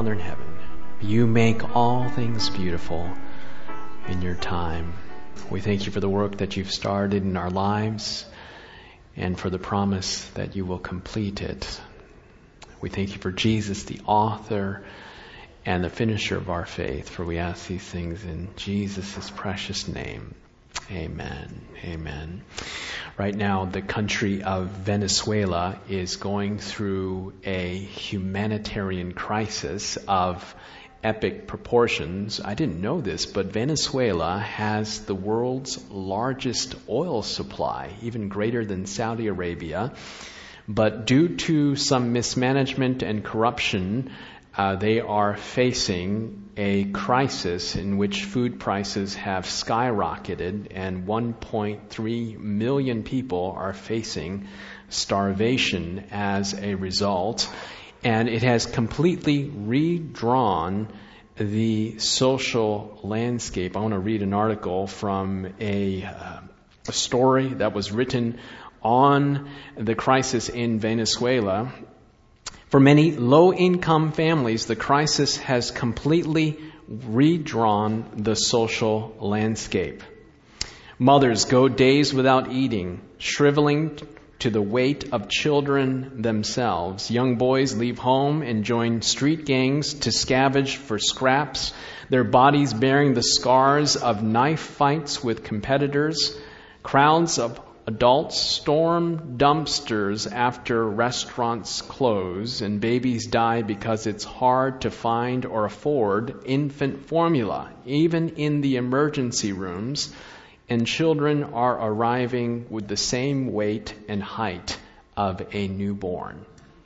Father in heaven, you make all things beautiful in your time. We thank you for the work that you've started in our lives and for the promise that you will complete it. We thank you for Jesus, the author and the finisher of our faith, for we ask these things in Jesus' precious name. Amen. Amen. Right now, the country of Venezuela is going through a humanitarian crisis of epic proportions. I didn't know this, but Venezuela has the world's largest oil supply, even greater than Saudi Arabia. But due to some mismanagement and corruption, they are facing a crisis in which food prices have skyrocketed, and 1.3 million people are facing starvation as a result. And it has completely redrawn the social landscape. I want to read an article from a story that was written on the crisis in Venezuela. For many low-income families, the crisis has completely redrawn the social landscape. Mothers go days without eating, shriveling to the weight of children themselves. Young boys leave home and join street gangs to scavenge for scraps, their bodies bearing the scars of knife fights with competitors. Crowds of adults storm dumpsters after restaurants close, and babies die because it's hard to find or afford infant formula, even in the emergency rooms, and children are arriving with the same weight and height of a newborn.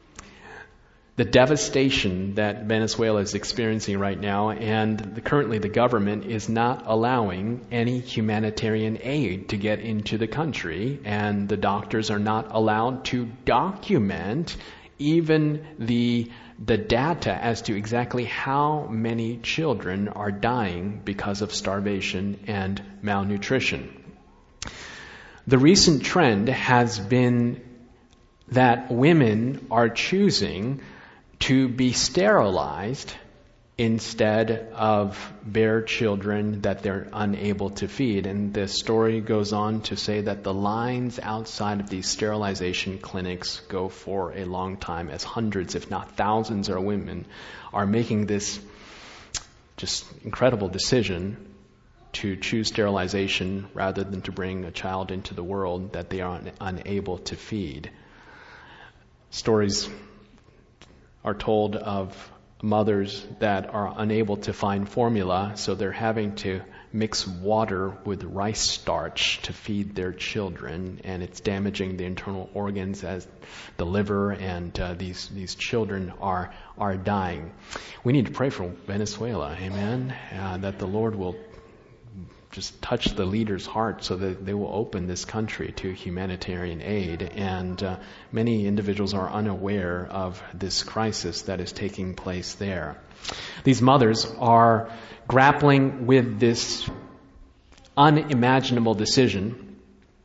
The devastation that Venezuela is experiencing right now, and currently the government is not allowing any humanitarian aid to get into the country, and the doctors are not allowed to document even the data as to exactly how many children are dying because of starvation and malnutrition. The recent trend has been that women are choosing to be sterilized instead of bear children that they're unable to feed. And the story goes on to say that the lines outside of these sterilization clinics go for a long time, as hundreds, if not thousands, of women are making this just incredible decision to choose sterilization rather than to bring a child into the world that they are unable to feed. Stories are told of mothers that are unable to find formula, so they're having to mix water with rice starch to feed their children, and it's damaging the internal organs as the liver, and these children are dying. We need to pray for Venezuela, amen, that the Lord will just touch the leaders' hearts so that they will open this country to humanitarian aid. And many individuals are unaware of this crisis that is taking place there. These mothers are grappling with this unimaginable decision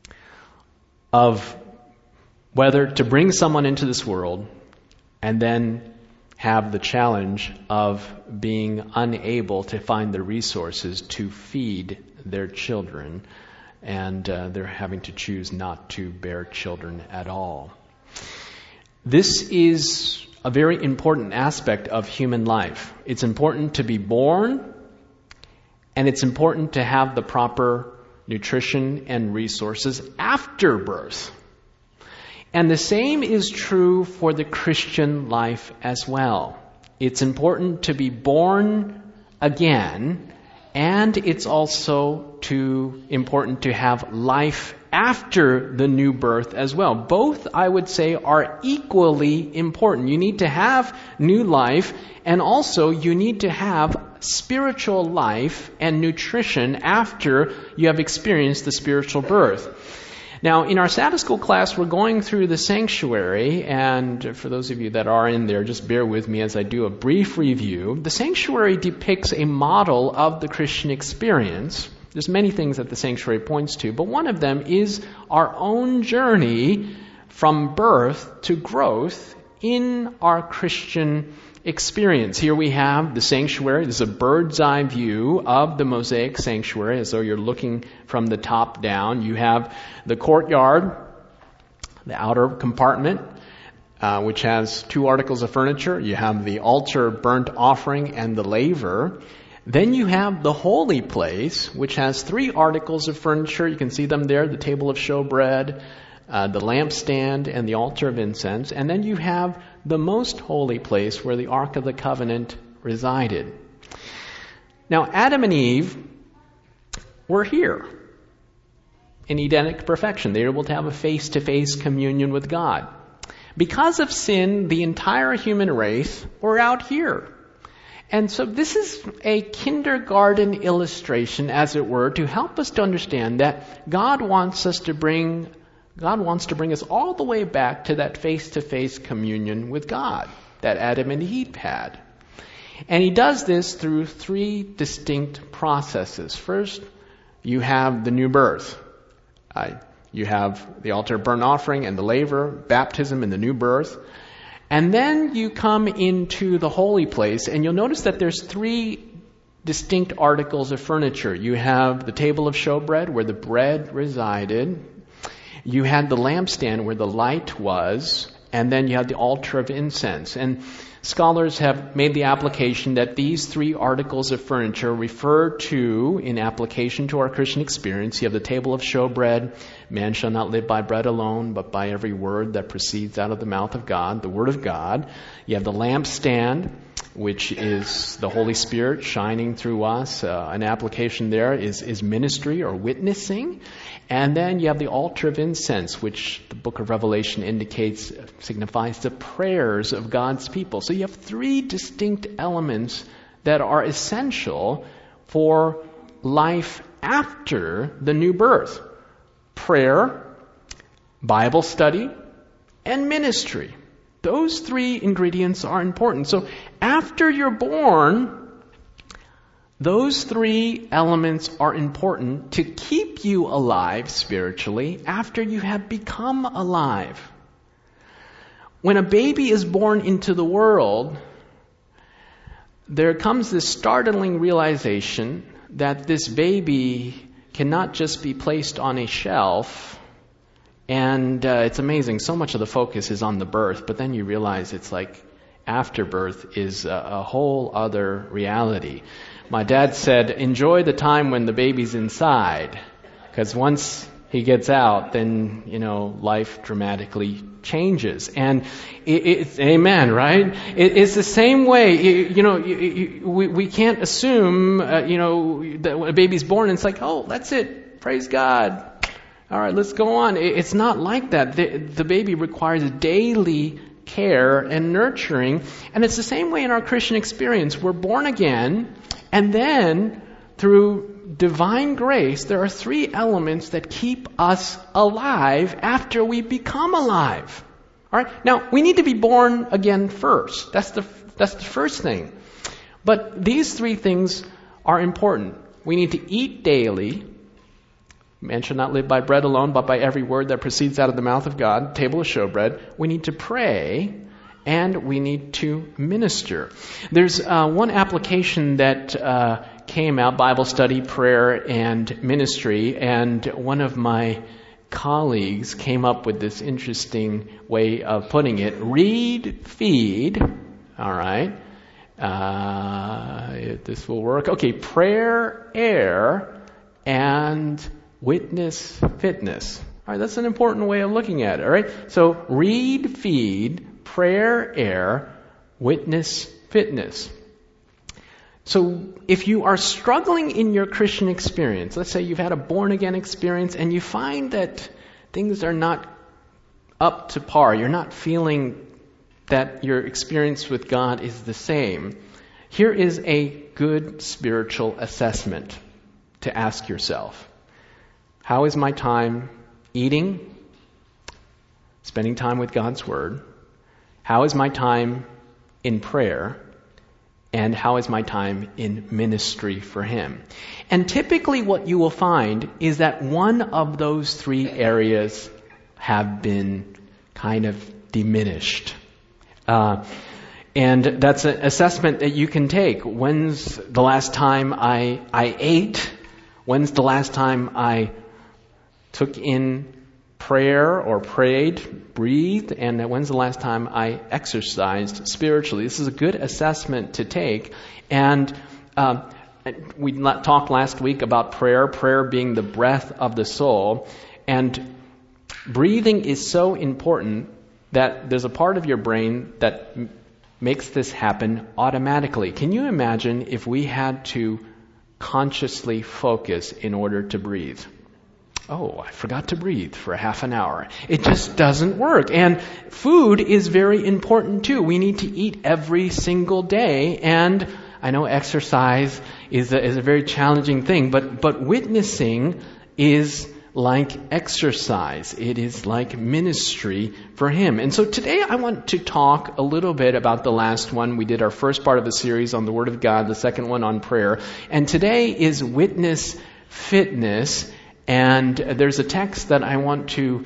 of whether to bring someone into this world and then have the challenge of being unable to find the resources to feed their children, and they're having to choose not to bear children at all. This is a very important aspect of human life. It's important to be born, and it's important to have the proper nutrition and resources after birth. And the same is true for the Christian life as well. It's important to be born again, and it's also important to have life after the new birth as well. Both, I would say, are equally important. You need to have new life, and also you need to have spiritual life and nutrition after you have experienced the spiritual birth. Now, in our Sabbath school class, we're going through the sanctuary, and for those of you that are in there, just bear with me as I do a brief review. The sanctuary depicts a model of the Christian experience. There's many things that the sanctuary points to, but one of them is our own journey from birth to growth in our Christian experience. Here we have the sanctuary. This is a bird's eye view of the Mosaic sanctuary, as though you're looking from the top down. You have the courtyard, the outer compartment, which has 2 articles of furniture. You have the altar, burnt offering, and the laver. Then you have the holy place, which has 3 articles of furniture. You can see them there, the table of showbread, the lampstand, and the altar of incense. And then you have the most holy place where the Ark of the Covenant resided. Now, Adam and Eve were here in Edenic perfection. They were able to have a face-to-face communion with God. Because of sin, the entire human race were out here. And so this is a kindergarten illustration, as it were, to help us to understand that God wants to bring us all the way back to that face-to-face communion with God that Adam and Eve had. And he does this through 3 distinct processes. First, you have the new birth. You have the altar burnt offering and the laver, baptism and the new birth. And then you come into the holy place, and you'll notice that there's 3 distinct articles of furniture. You have the table of showbread, where the bread resided. You had the lampstand, where the light was. And then you had the altar of incense. And scholars have made the application that these 3 articles of furniture refer to, in application to our Christian experience, you have the table of showbread. Man shall not live by bread alone, but by every word that proceeds out of the mouth of God, the Word of God. You have the lampstand, which is the Holy Spirit shining through us. An application there is ministry or witnessing. And then you have the altar of incense, which the book of Revelation indicates signifies the prayers of God's people. So you have 3 distinct elements that are essential for life after the new birth: prayer, Bible study, and ministry. Those 3 ingredients are important. So after you're born, those 3 elements are important to keep you alive spiritually after you have become alive. When a baby is born into the world, there comes this startling realization that this baby cannot just be placed on a shelf. And it's amazing. So much of the focus is on the birth, but then you realize it's like afterbirth is a whole other reality. My dad said, enjoy the time when the baby's inside, because once he gets out, then, life dramatically changes. And it's amen, right? It's the same way, we can't assume, that when a baby's born, it's like, oh, that's it. Praise God. All right, let's go on. It's not like that. The baby requires daily care and nurturing. And it's the same way in our Christian experience. We're born again, and then through divine grace, there are 3 elements that keep us alive after we become alive. All right? Now, we need to be born again first. That's the first thing. But these 3 things are important. We need to eat daily. Man shall not live by bread alone, but by every word that proceeds out of the mouth of God. Table of showbread. We need to pray, and we need to minister. There's one application that came out, Bible study, prayer, and ministry, and one of my colleagues came up with this interesting way of putting it. Read, feed, all right, if this will work. Okay, prayer, air, and witness, fitness. All right, that's an important way of looking at it, all right? So, read, feed, prayer, air, witness, fitness. So, if you are struggling in your Christian experience, let's say you've had a born-again experience and you find that things are not up to par, you're not feeling that your experience with God is the same, here is a good spiritual assessment to ask yourself. How is my time eating, spending time with God's Word? How is my time in prayer? And how is my time in ministry for Him? And typically what you will find is that one of those 3 areas have been kind of diminished. And that's an assessment that you can take. When's the last time I ate? When's the last time I took in prayer or prayed, breathed? And when's the last time I exercised spiritually? This is a good assessment to take. And we talked last week about prayer being the breath of the soul. And breathing is so important that there's a part of your brain that makes this happen automatically. Can you imagine if we had to consciously focus in order to breathe? Oh, I forgot to breathe for half an hour. It just doesn't work. And food is very important too. We need to eat every single day. And I know exercise is a very challenging thing, but witnessing is like exercise. It is like ministry for Him. And so today I want to talk a little bit about the last one. We did our first part of the series on the Word of God, the second one on prayer. And today is witness fitness. And there's a text that I want to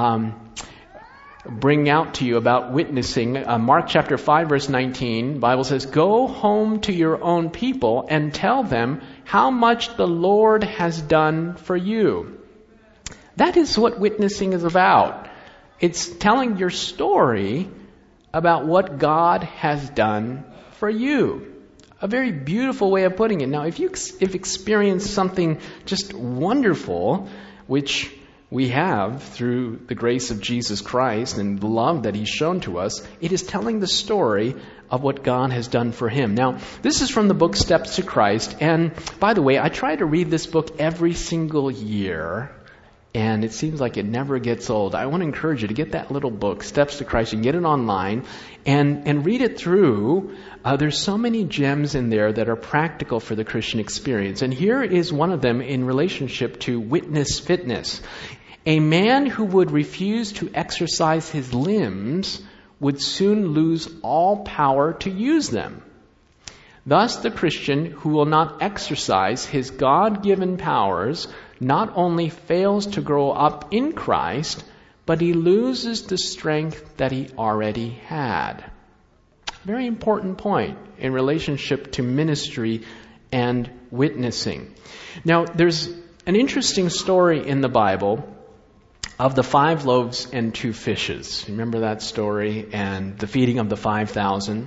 bring out to you about witnessing. Mark chapter 5 verse 19, the Bible says, "Go home to your own people and tell them how much the Lord has done for you." That is what witnessing is about. It's telling your story about what God has done for you. A very beautiful way of putting it. Now, if you've experienced something just wonderful, which we have through the grace of Jesus Christ and the love that He's shown to us, it is telling the story of what God has done for Him. Now, this is from the book Steps to Christ. And by the way, I try to read this book every single year. And it seems like it never gets old. I want to encourage you to get that little book, Steps to Christ. You can get it online and read it through. There's so many gems in there that are practical for the Christian experience. And here is one of them in relationship to witness fitness. A man who would refuse to exercise his limbs would soon lose all power to use them. Thus, the Christian who will not exercise his God-given powers not only fails to grow up in Christ, but he loses the strength that he already had. Very important point in relationship to ministry and witnessing. Now, there's an interesting story in the Bible of the 5 loaves and 2 fishes. Remember that story and the feeding of the 5,000?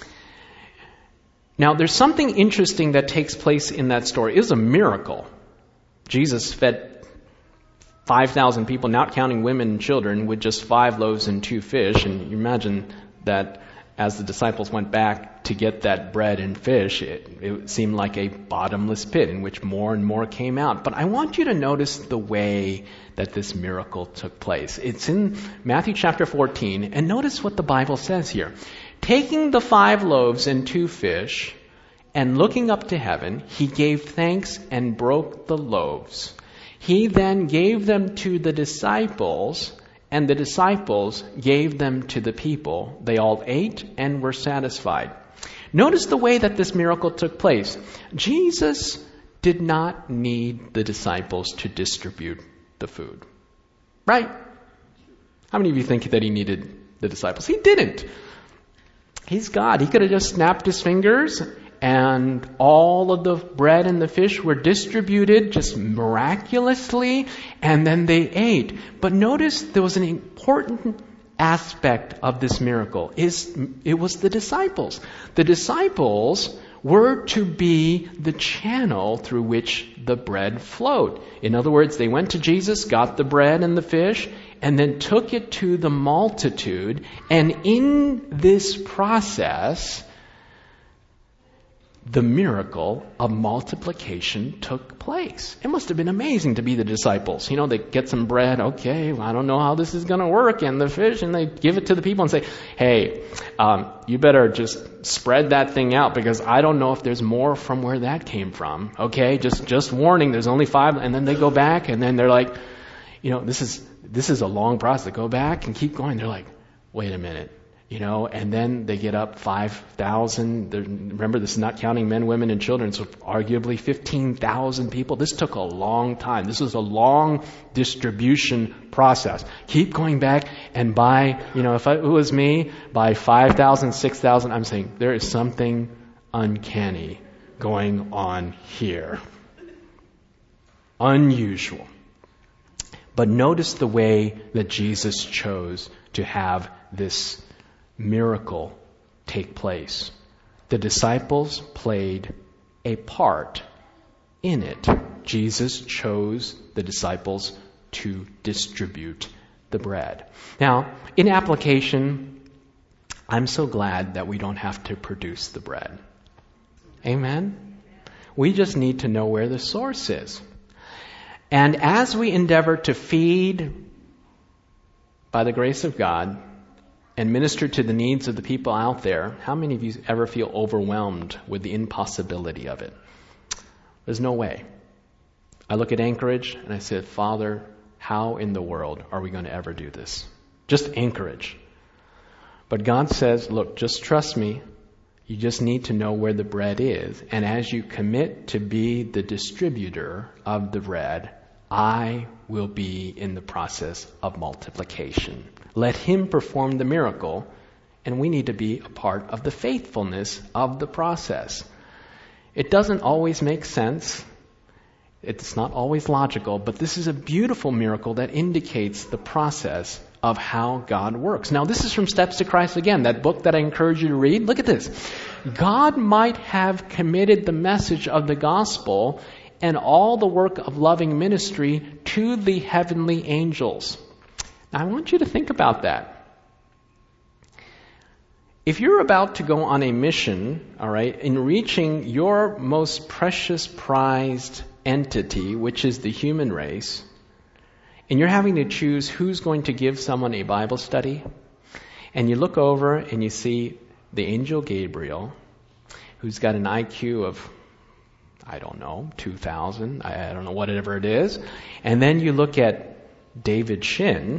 Now, there's something interesting that takes place in that story. It is a miracle. Jesus fed 5,000 people, not counting women and children, with just 5 loaves and 2 fish. And you imagine that as the disciples went back to get that bread and fish, it seemed like a bottomless pit in which more and more came out. But I want you to notice the way that this miracle took place. It's in Matthew chapter 14, and notice what the Bible says here. Taking the 5 loaves and 2 fish, and looking up to heaven, He gave thanks and broke the loaves. He then gave them to the disciples, and the disciples gave them to the people. They all ate and were satisfied. Notice the way that this miracle took place. Jesus did not need the disciples to distribute the food. Right? How many of you think that He needed the disciples? He didn't. He's God. He could have just snapped His fingers and all of the bread and the fish were distributed just miraculously, and then they ate. But notice there was an important aspect of this miracle. It was the disciples. The disciples were to be the channel through which the bread flowed. In other words, they went to Jesus, got the bread and the fish, and then took it to the multitude. And in this process, the miracle of multiplication took place. It must have been amazing to be the disciples. You know, they get some bread. Okay, well, I don't know how this is going to work. And the fish, and they give it to the people and say, hey, you better just spread that thing out because I don't know if there's more from where that came from. Okay, just warning, there's only 5. And then they go back and then they're like, you know, this is a long process. They go back and keep going. They're like, wait a minute. and then they get up 5,000. Remember, this is not counting men, women, and children, so arguably 15,000 people. This took a long time. This was a long distribution process. Keep going back and buy, if it was me, buy 5,000, 6,000. I'm saying there is something uncanny going on here. Unusual. But notice the way that Jesus chose to have this miracle take place. The disciples played a part in it. Jesus chose the disciples to distribute the bread. Now, in application, I'm so glad that we don't have to produce the bread. Amen? We just need to know where the source is. And as we endeavor to feed by the grace of God and minister to the needs of the people out there, how many of you ever feel overwhelmed with the impossibility of it? There's no way. I look at Anchorage and I said, Father, how in the world are we going to ever do this? Just Anchorage. But God says, look, just trust me. You just need to know where the bread is. And as you commit to be the distributor of the bread, I will be in the process of multiplication. Let Him perform the miracle, and we need to be a part of the faithfulness of the process. It doesn't always make sense. It's not always logical, but this is a beautiful miracle that indicates the process of how God works. Now, this is from Steps to Christ again, that book that I encourage you to read. Look at this. God might have committed the message of the gospel and all the work of loving ministry to the heavenly angels. Now, I want you to think about that. If you're about to go on a mission, all right, in reaching your most precious, prized entity, which is the human race, and you're having to choose who's going to give someone a Bible study, and you look over and you see the angel Gabriel, who's got an IQ of, 2,000, I don't know, whatever it is, and then you look at David Shin.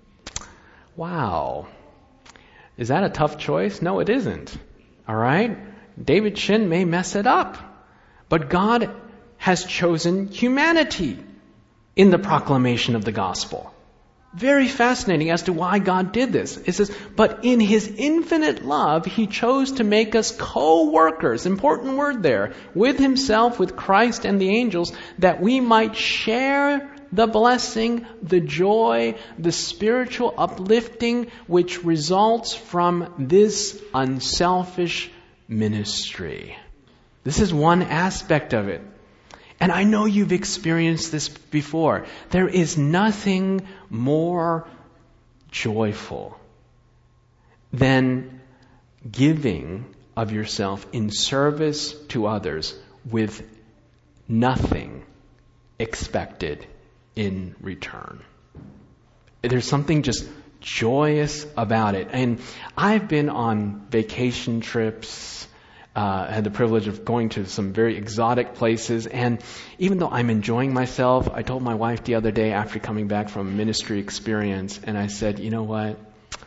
Wow. Is that a tough choice? No, it isn't. All right? David Shin may mess it up, but God has chosen humanity in the proclamation of the gospel. Very fascinating as to why God did this. It says, but in His infinite love, He chose to make us co-workers, important word there, with Himself, with Christ and the angels, that we might share the blessing, the joy, the spiritual uplifting which results from this unselfish ministry. This is one aspect of it. And I know you've experienced this before. There is nothing more joyful than giving of yourself in service to others with nothing expected in return. There's something just joyous about it. And I've been on vacation trips, had the privilege of going to some very exotic places, and even though I'm enjoying myself, I told my wife the other day after coming back from a ministry experience, and I said, you know what?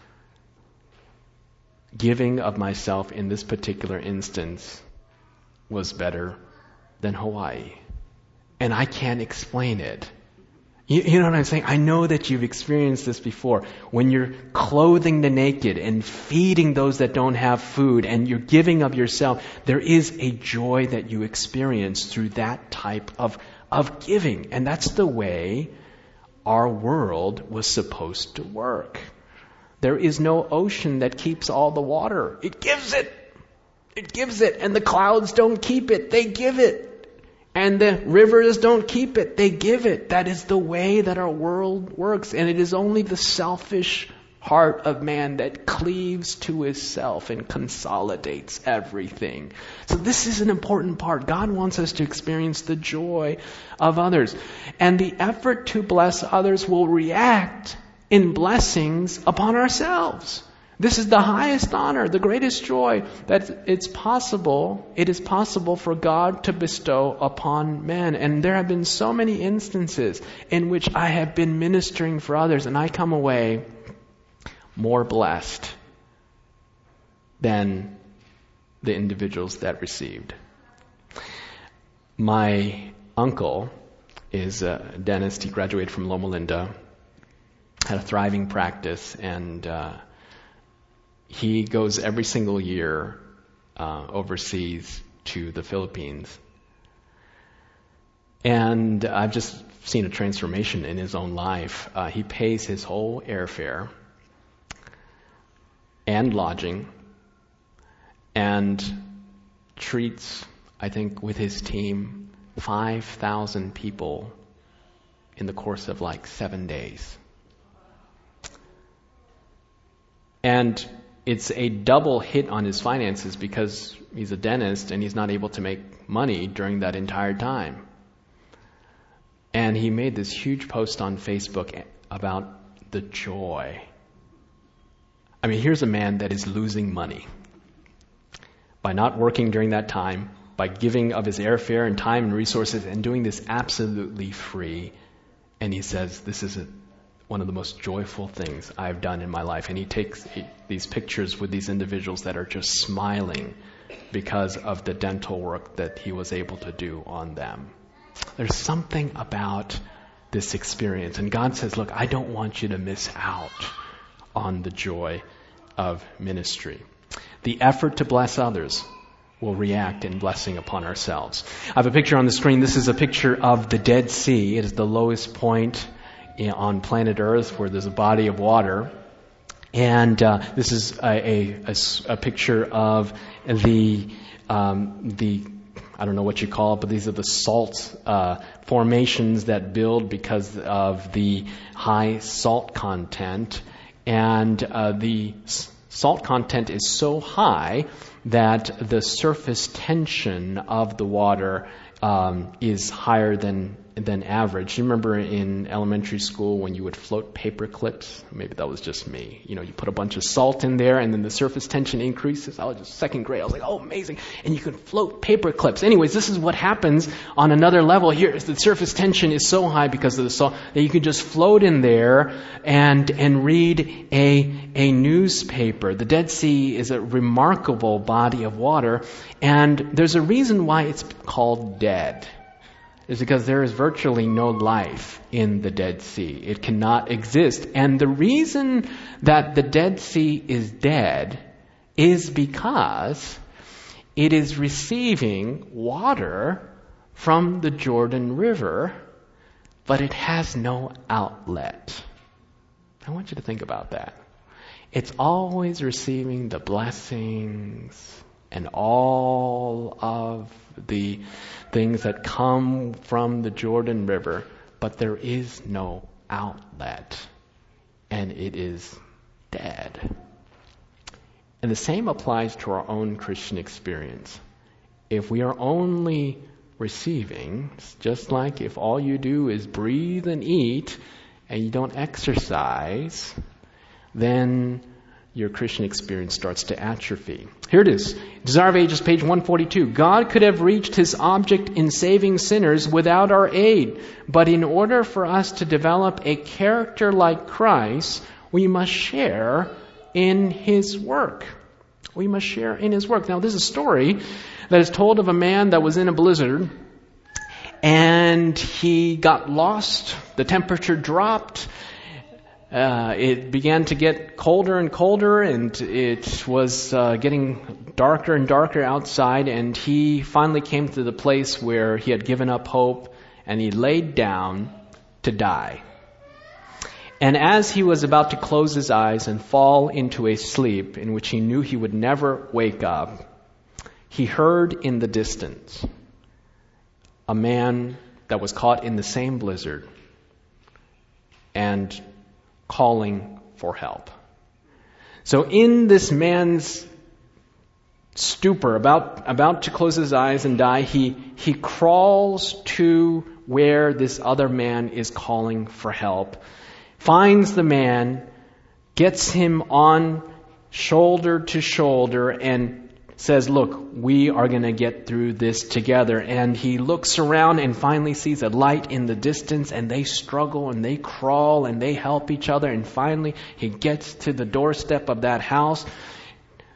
Giving of myself in this particular instance was better than Hawaii. And I can't explain it. You know what I'm saying? I know that you've experienced this before. When you're clothing the naked and feeding those that don't have food and you're giving of yourself, there is a joy that you experience through that type of giving. And that's the way our world was supposed to work. There is no ocean that keeps all the water. It gives it. It gives it. And the clouds don't keep it. They give it. And the rivers don't keep it, they give it. That is the way that our world works. And it is only the selfish heart of man that cleaves to his self and consolidates everything. So this is an important part. God wants us to experience the joy of others. And the effort to bless others will react in blessings upon ourselves. This is the highest honor, the greatest joy that it is possible for God to bestow upon men. And there have been so many instances in which I have been ministering for others and I come away more blessed than the individuals that received. My uncle is a dentist. He graduated from Loma Linda, had a thriving practice, and he goes every single year overseas to the Philippines. And I've just seen a transformation in his own life. He pays his whole airfare and lodging and treats, I think, with his team, 5,000 people in the course of like 7 days. And it's a double hit on his finances because he's a dentist and he's not able to make money during that entire time. And he made this huge post on Facebook about the joy. I mean, here's a man that is losing money by not working during that time, by giving of his airfare and time and resources and doing this absolutely free. And he says, this is one of the most joyful things I've done in my life. And he takes these pictures with these individuals that are just smiling because of the dental work that he was able to do on them. There's something about this experience. And God says, look, I don't want you to miss out on the joy of ministry. The effort to bless others will react in blessing upon ourselves. I have a picture on the screen. This is a picture of the Dead Sea. It is the lowest point on planet Earth where there's a body of water. And this is a picture of the I don't know what you call it, but these are the salt formations that build because of the high salt content. And the salt content is so high that the surface tension of the water is higher than average. You remember in elementary school when you would float paper clips? Maybe that was just me. You put a bunch of salt in there and then the surface tension increases. I was just second grade. I was like, oh, amazing. And you can float paper clips. Anyways, this is what happens on another level here. Is the surface tension is so high because of the salt that you can just float in there and read a newspaper. The Dead Sea is a remarkable body of water, and there's a reason why it's called dead. Is because there is virtually no life in the Dead Sea. It cannot exist. And the reason that the Dead Sea is dead is because it is receiving water from the Jordan River, but it has no outlet. I want you to think about that. It's always receiving the blessings and all of the things that come from the Jordan River, but there is no outlet, and it is dead. And the same applies to our own Christian experience. If we are only receiving, just like if all you do is breathe and eat, and you don't exercise, then your Christian experience starts to atrophy. Here it is. Desire of Ages, page 142. God could have reached his object in saving sinners without our aid. But in order for us to develop a character like Christ, we must share in his work. We must share in his work. Now, this is a story that is told of a man that was in a blizzard, and he got lost. The temperature dropped. It began to get colder and colder, and it was getting darker and darker outside, and he finally came to the place where he had given up hope, and he laid down to die. And as he was about to close his eyes and fall into a sleep in which he knew he would never wake up, he heard in the distance a man that was caught in the same blizzard and calling for help. So in this man's stupor, about to close his eyes and die, he crawls to where this other man is calling for help, finds the man, gets him on shoulder to shoulder, and says, look, we are going to get through this together. And he looks around and finally sees a light in the distance, and they struggle and they crawl and they help each other. And finally he gets to the doorstep of that house,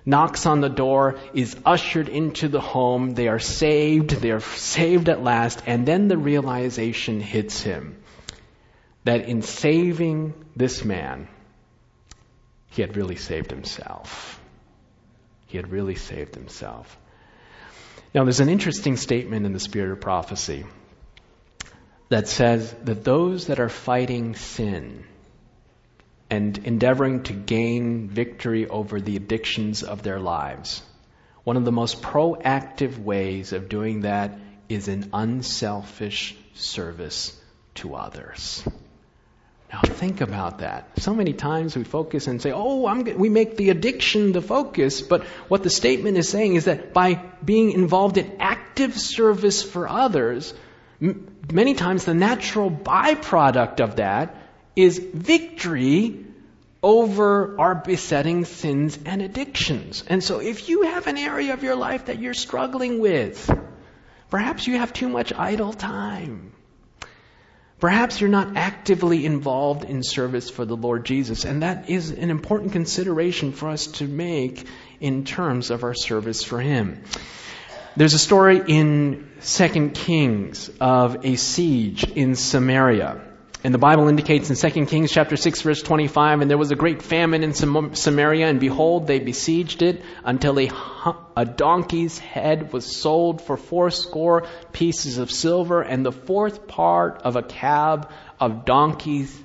knocks on the door, is ushered into the home. They are saved at last. And then the realization hits him that in saving this man, he had really saved himself. He had really saved himself. Now, there's an interesting statement in the Spirit of Prophecy that says that those that are fighting sin and endeavoring to gain victory over the addictions of their lives, one of the most proactive ways of doing that is an unselfish service to others. Now think about that. So many times we focus and say, we make the addiction the focus. But what the statement is saying is that by being involved in active service for others, many times the natural byproduct of that is victory over our besetting sins and addictions. And so if you have an area of your life that you're struggling with, perhaps you have too much idle time. Perhaps you're not actively involved in service for the Lord Jesus, and that is an important consideration for us to make in terms of our service for Him. There's a story in 2 Kings of a siege in Samaria. And the Bible indicates in 2 Kings chapter 6 verse 25, and there was a great famine in Samaria, and behold, they besieged it until a donkey's head was sold for 80 pieces of silver, and the 4th part of a cab of dove's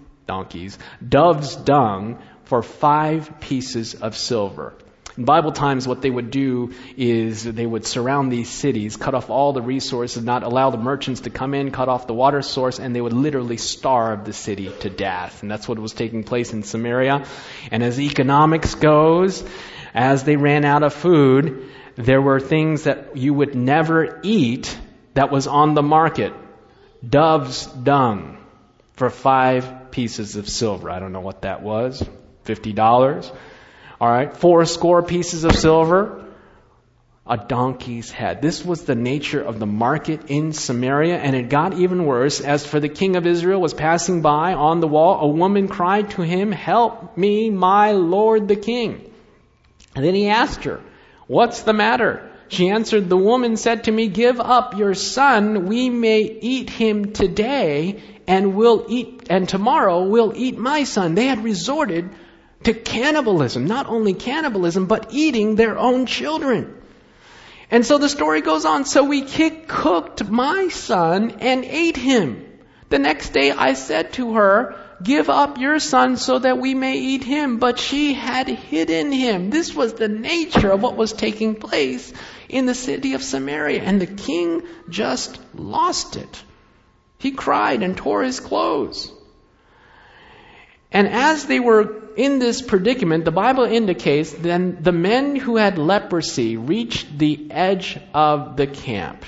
dung for 5 pieces of silver. In Bible times, what they would do is they would surround these cities, cut off all the resources, not allow the merchants to come in, cut off the water source, and they would literally starve the city to death. And that's what was taking place in Samaria. And as economics goes, as they ran out of food, there were things that you would never eat that was on the market. Dove's dung for 5 pieces of silver. I don't know what that was. $50. All right, 80 pieces of silver, a donkey's head. This was the nature of the market in Samaria, and it got even worse. As for the king of Israel was passing by on the wall, a woman cried to him, "Help me, my lord the king." And then he asked her, "What's the matter?" She answered, "The woman said to me, 'Give up your son, we may eat him today, and tomorrow we'll eat my son.'" They had resorted to cannibalism, not only cannibalism, but eating their own children. And so the story goes on. "So we cooked my son and ate him. The next day I said to her, 'Give up your son so that we may eat him.' But she had hidden him." This was the nature of what was taking place in the city of Samaria. And the king just lost it. He cried and tore his clothes. And as they were in this predicament, the Bible indicates then the men who had leprosy reached the edge of the camp.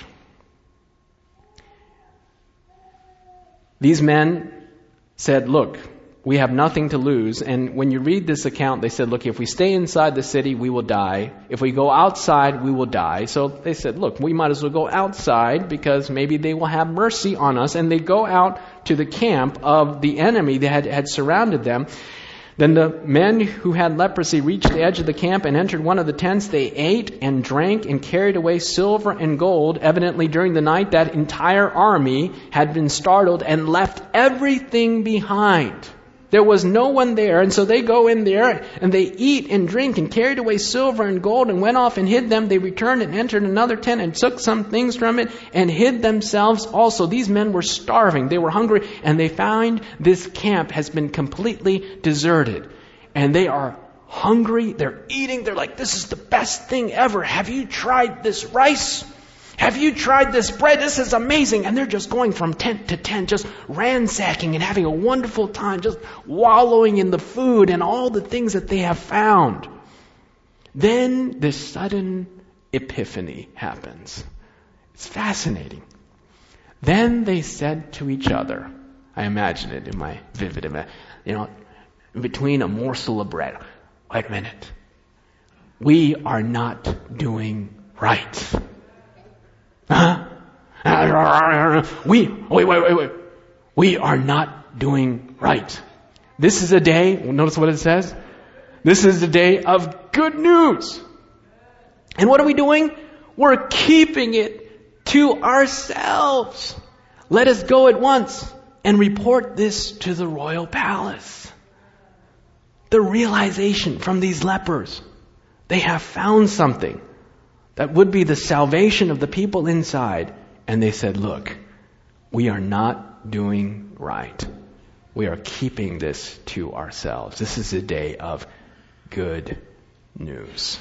These men said, "Look, we have nothing to lose." And when you read this account, they said, "Look, if we stay inside the city, we will die. If we go outside, we will die." So they said, "Look, we might as well go outside because maybe they will have mercy on us." And they go out to the camp of the enemy that had surrounded them. Then the men who had leprosy reached the edge of the camp and entered one of the tents. They ate and drank and carried away silver and gold. Evidently during the night that entire army had been startled and left everything behind. There was no one there, and so they go in there and they eat and drink and carried away silver and gold and went off and hid them. They returned and entered another tent and took some things from it and hid themselves also. These men were starving. They were hungry, and they find this camp has been completely deserted. And they are hungry. They're eating. They're like, "This is the best thing ever. Have you tried this rice? Have you tried this bread? This is amazing." And they're just going from tent to tent, just ransacking and having a wonderful time, just wallowing in the food and all the things that they have found. Then this sudden epiphany happens. It's fascinating. Then they said to each other, I imagine it in my vivid imagination, between a morsel of bread, "Wait a minute. We are not doing right. Wait. We are not doing right." This is a day, notice what it says. This is a day of good news. And what are we doing? We're keeping it to ourselves. Let us go at once and report this to the royal palace. The realization from these lepers, they have found something that would be the salvation of the people inside. And they said, look, we are not doing right. We are keeping this to ourselves. This is a day of good news.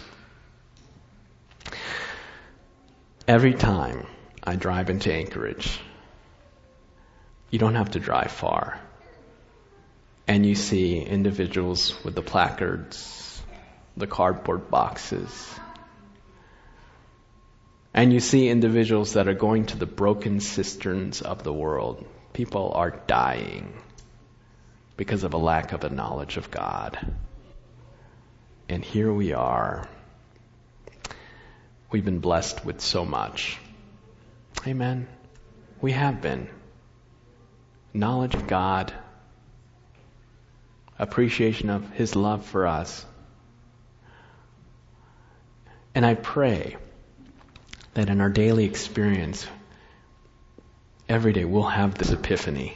Every time I drive into Anchorage, you don't have to drive far, and you see individuals with the placards, the cardboard boxes, and you see individuals that are going to the broken cisterns of the world. People are dying because of a lack of a knowledge of God. And here we are. We've been blessed with so much. Amen. We have been. Knowledge of God. Appreciation of His love for us. And I pray that in our daily experience, every day we'll have this epiphany.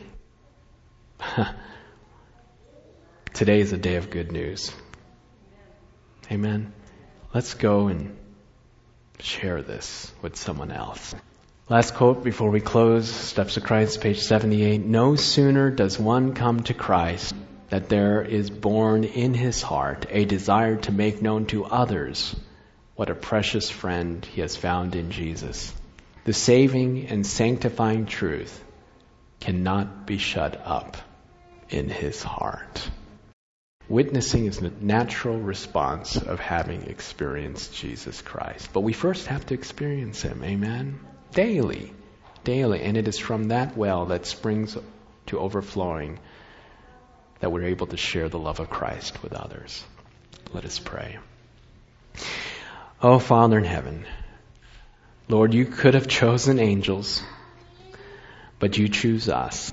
Today is a day of good news. Amen. Let's go and share this with someone else. Last quote before we close, Steps of Christ, page 78. No sooner does one come to Christ that there is born in his heart a desire to make known to others what a precious friend he has found in Jesus. The saving and sanctifying truth cannot be shut up in his heart. Witnessing is the natural response of having experienced Jesus Christ. But we first have to experience Him, amen? Daily. And it is from that well that springs to overflowing that we're able to share the love of Christ with others. Let us pray. Oh, Father in heaven, Lord, you could have chosen angels, but you choose us.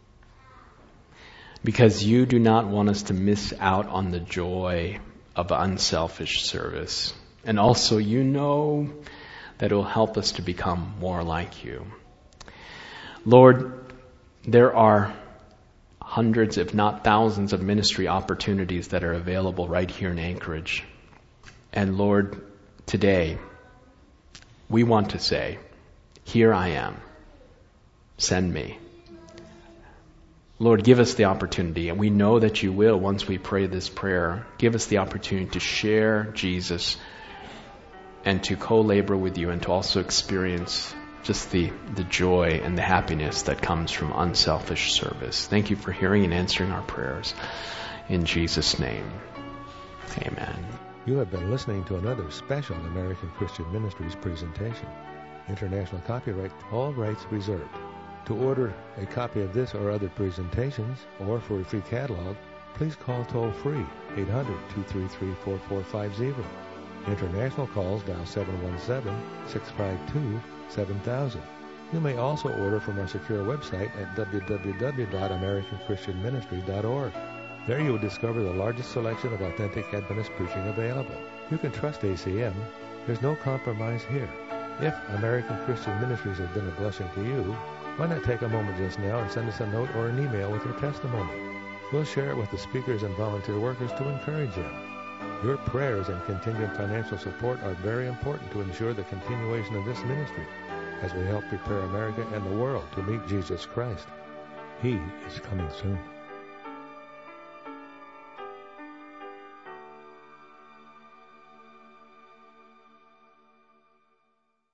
Because you do not want us to miss out on the joy of unselfish service. And also you know that it will help us to become more like you. Lord, there are hundreds, if not thousands, of ministry opportunities that are available right here in Anchorage. And Lord, today, we want to say, here I am. Send me. Lord, give us the opportunity, and we know that you will once we pray this prayer. Give us the opportunity to share Jesus and to co-labor with you and to also experience just the joy and the happiness that comes from unselfish service. Thank you for hearing and answering our prayers. In Jesus' name, amen. You have been listening to another special American Christian Ministries presentation. International copyright, all rights reserved. To order a copy of this or other presentations, or for a free catalog, please call toll-free 800-233-4450. International calls dial 717-652-7000. You may also order from our secure website at www.americanchristianministry.org. There you will discover the largest selection of authentic Adventist preaching available. You can trust ACM. There's no compromise here. If American Christian Ministries has been a blessing to you, why not take a moment just now and send us a note or an email with your testimony? We'll share it with the speakers and volunteer workers to encourage them. Your prayers and contingent financial support are very important to ensure the continuation of this ministry as we help prepare America and the world to meet Jesus Christ. He is coming soon.